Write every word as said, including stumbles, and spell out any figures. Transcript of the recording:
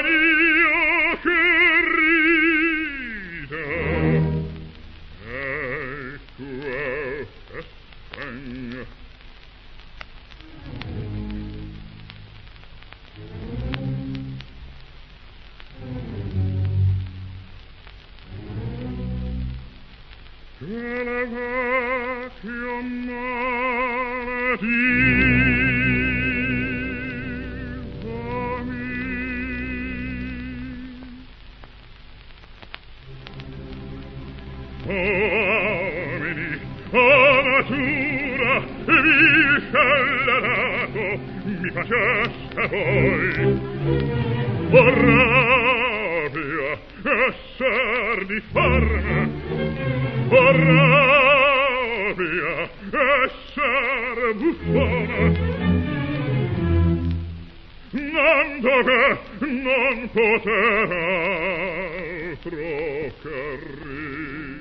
mio che ride. Ecco e spegne. Che la vecchia mare divami. Uomini, o natura, vi scelerato, mi faceste voi. O rabbia, esser difforme, o rabbia, esser buffone. Non dove non poter altro che ridere.